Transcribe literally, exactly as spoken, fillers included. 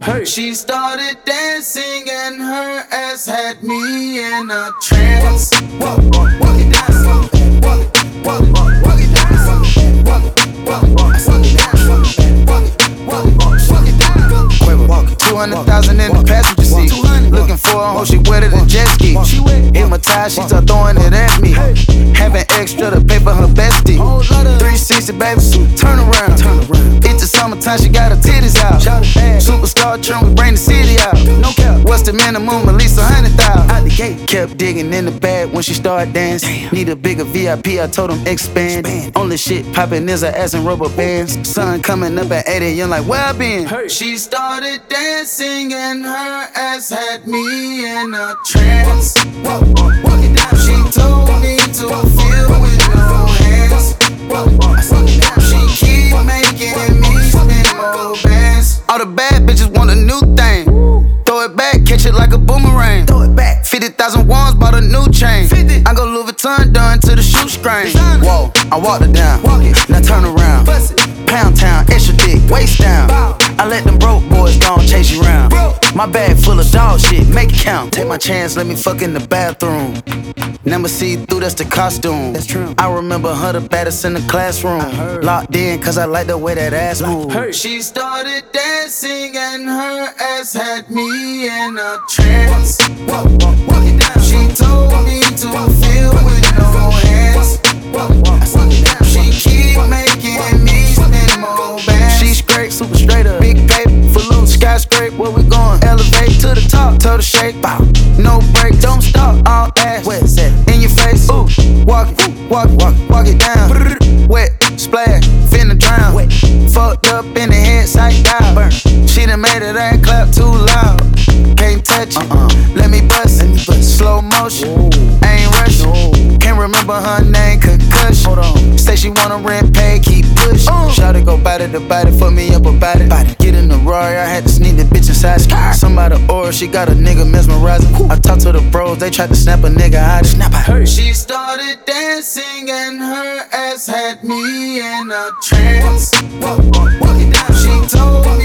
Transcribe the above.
Hey. She started dancing and her ass had me in a trance. Walk, walk, walk it down, walk it, walk it, walk it, walk it down, walk it, walk it, walk it, walk it down, walk it, walk it, walk it, walk it down. Quavo, walk it. Two hundred thousand in the passenger seat. Looking for a hoe, she wetter than jet ski. Hypnotized, she start throwing it at me. Having extra to pay for her bestie. three sixty, baby, turn around. It's the summertime, she got her titties out. Superstar trim, we bring the city out. What's the minimum? At least a hundred thousand. Out the gate, kept digging in the bag when she started dancing. Need a bigger V I P, I told him expand. Only shit poppin' is her ass and rubber bands. Sun coming up at eighty, young like where I been? Hey. She started dancing and her ass had me in a trance. Walk, walk it down. She told me to feel with no hands. Walk, walk it down. She keep making me spin more bands. All the bad bitches want a new thing. Throw it back, catch it like a boomerang. Throw it back. fifty thousand wands, bought a new chain. fifty. I go Louis Vuitton, done to the shoestring. Whoa, I walked it down. Walk it. Now turn around. Pound town, extra thick, waist down. I let them broke boys gon' chase you round. My bag full of dog shit, make it count. Take my chance, let me fuck in the bathroom. Never see through, that's the costume. That's true. I remember her the baddest in the classroom. Locked in, cause I like the way that ass move. Hey. She started dancing and her ass had me in a trance. Walk, walk, walk it down. She told me to feel with no hands. Walk, walk, walk it down. She keep making me spin more bands. She straight, super straight up. Big paper, for loose, skyscraper, where we going? Elevate to the top, total shake, bow. No break, don't stop, all ass. Wet, set, in your face, ooh. Walk it, walk it, walk, walk it down. Wet, splash, finna drown. Wet. Fucked up in the head, sight down. Burn. She done made it ain't clap too loud. Can't touch it, uh-uh. Let me bust it. Slow motion, Ooh. Ain't rushing. No. Can't remember her name, concussion. Hold on. Say she wanna rent, pay, keep pushing. Uh. Shout go bite it, to bite it, fuck me up about it. Bite it. Get in the Rari, I had to sneak the bitch inside. Somebody or she got a nigga mesmerizing. Ooh. I talked to the bros, they tried to snap a nigga out. Snap out. Hey. She started dancing and her ass had me in a trance. Walk, walk, walk it down. She told me